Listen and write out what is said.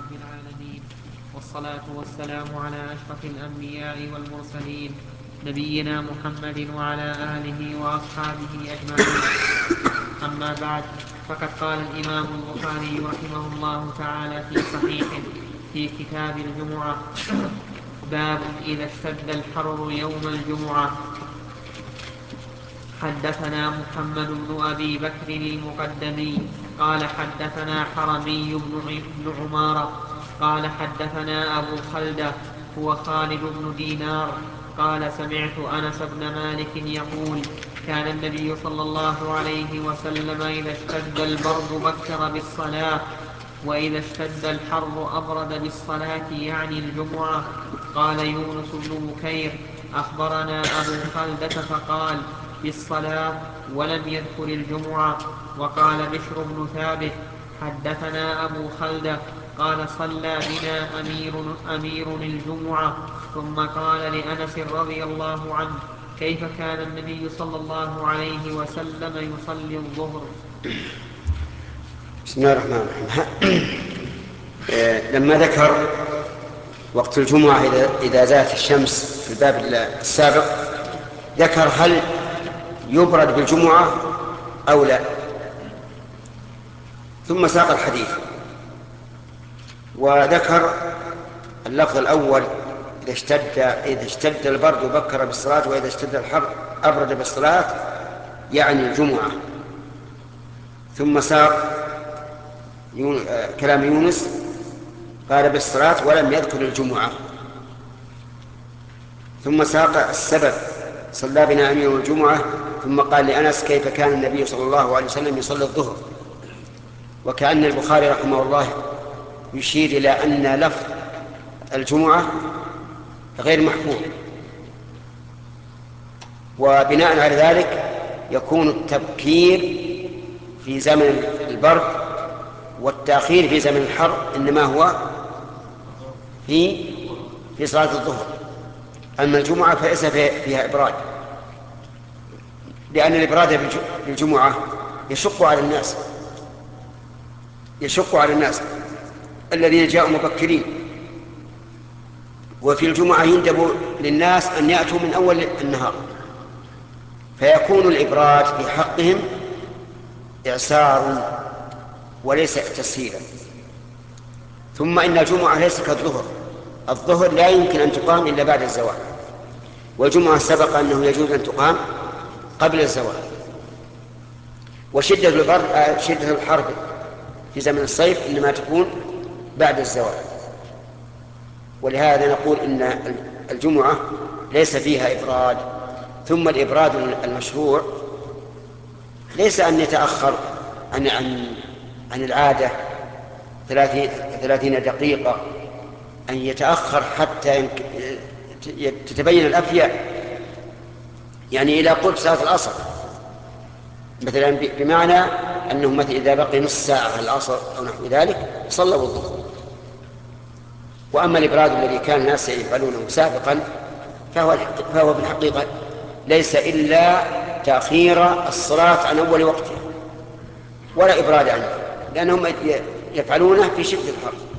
رب العالمين، والصلاة والسلام على أشرف الأنبياء والمرسلين، نبينا محمد وعلى آله وأصحابه أجمعين. أما بعد، فقد قال الإمام البخاري رحمه الله تعالى في صحيحه في كتاب الجمعة: باب إذا اشتد الحر يوم الجمعة. حدثنا محمد بن أبي بكر المقدمي قال حدثنا حرمي بن عمارة قال حدثنا أبو خلدة هو خالد بن دينار قال سمعت أنس بن مالك يقول: كان النبي صلى الله عليه وسلم إذا اشتد البرد بكر بالصلاة، وإذا اشتد الحر أبرد بالصلاة، يعني الجمعة. قال يونس بن بكير: أخبرنا أبو خلدة فقال: بالصلاة، ولم يذكر الجمعة. وقال بشر بن ثابت: حدثنا أبو خلدة قال: صلى بنا أمير الجمعة. ثم قال لأنس رضي الله عنه: كيف كان النبي صلى الله عليه وسلم يصلي الظهر؟ بسم الله الرحمن الرحيم. لما ذكر وقت الجمعة إذا زالت الشمس في الباب السابق، ذكر هل يبرد بالجمعة أو لا، ثم ساق الحديث وذكر اللفظ الأول: إذا اشتد البرد بكر بالصلاة، وإذا اشتد الحر أبرد بالصلاة، يعني الجمعة. ثم ساق كلام يونس قال بالصلاة ولم يذكر الجمعة. ثم ساق السبب: صلى بنا أمير الجمعة. ثم قال لأنس: كيف كان النبي صلى الله عليه وسلم يصلي الظهر. وكأن البخاري رحمه الله يشير إلى أن لفظ الجمعة غير محفوظ، وبناء على ذلك يكون التبكير في زمن البرد والتأخير في زمن الحر إنما هو في صلاة الظهر. أما الجمعة فليس فيها إبراد، لأن الإبراد بالجمعة يشق على الناس الذين جاءوا مبكرين، وفي الجمعة يندب للناس أن يأتوا من أول النهار، فيكون الإبراد في حقهم إعسار وليس تسهيلا. ثم إن الجمعة ليس كالظهر، الظهر لا يمكن أن تقام إلا بعد الزوال، والجمعة سبق أنه يجوز أن تقام قبل الزوال. وشدة شدة الحر في زمن الصيف إنما تكون بعد الزوال. ولهذا نقول إن الجمعة ليس فيها إبراد. ثم الإبراد المشروع ليس أن يتأخر عن العادة 30 دقيقة، أن يتأخر حتى تتبين الأفياء، يعني إلى قرب صلاة العصر مثلا، بمعنى أنه مثلا إذا بقي نصف ساعة على العصر أو نحو ذلك صلوا الظهر. وأما الإبراد الذي كان الناس يفعلونه سابقا فهو في الحقيقة ليس إلا تأخير الصلاة عن أول وقتها، ولا إبراد عنه، لأنهم يفعلونه في شدة الحر.